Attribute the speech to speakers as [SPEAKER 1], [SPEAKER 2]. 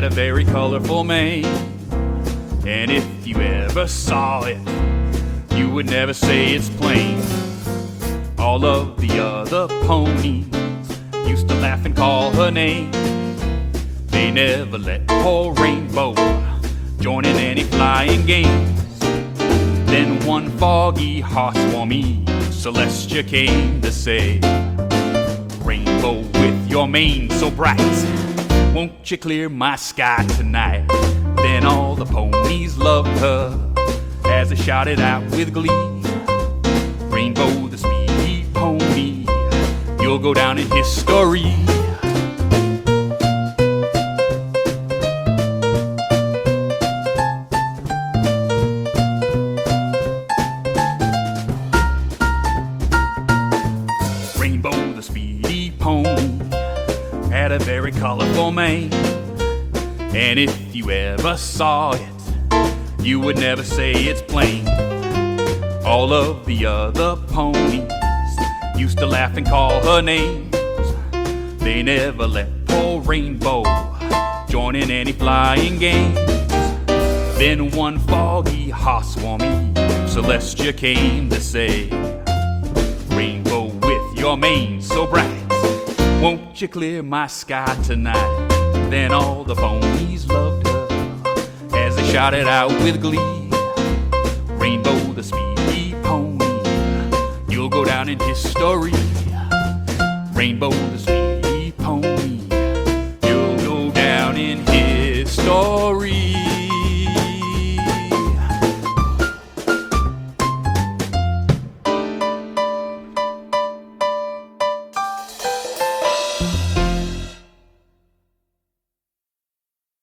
[SPEAKER 1] had a very colorful mane. And if you ever saw it, you would never say it's plain. All of the other ponies used to laugh and call her name. They never let poor Rainbow join in any flying games. Then one foggy, heartwarming Celestia came to say, Rainbow, with your mane so bright, won't you clear my sky tonight? Then all the ponies loved her as they shouted out with glee, Rainbow the speedy pony, you'll go down in history. Rainbow the speedy pony had a very colorful mane. And if you ever saw it, you would never say it's plain. All of the other ponies used to laugh and call her names. They never let poor Rainbow join in any flying games. Then one foggy, heartwarming Celestia came to say, Rainbow, with your mane so bright, won't you clear my sky tonight? Then all the ponies loved her as they shouted out with glee, Rainbow the speedy pony, you'll go down in history. Rainbow the speedy pony, you'll go down in history.